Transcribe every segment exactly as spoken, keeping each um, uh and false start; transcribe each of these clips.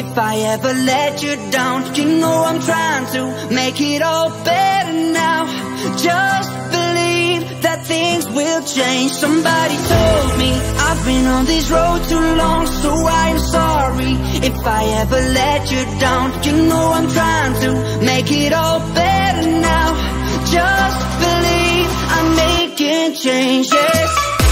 if I ever let you down. You know I'm trying to make it all better now. Just believe that things will change. Somebody told me I've been on this road too long, so I am sorry if I ever let you down. You know I'm trying to make it all better now. Just believe I'm making changes.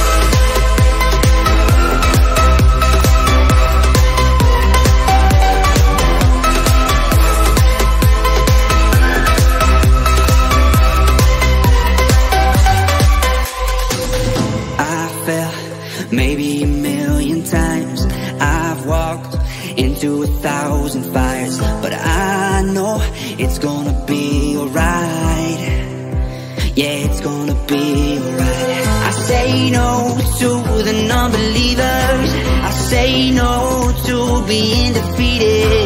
Maybe a million times I've walked into a thousand fires, but I know it's gonna be alright. Yeah, it's gonna be alright. I say no to the non-believers, I say no to being defeated.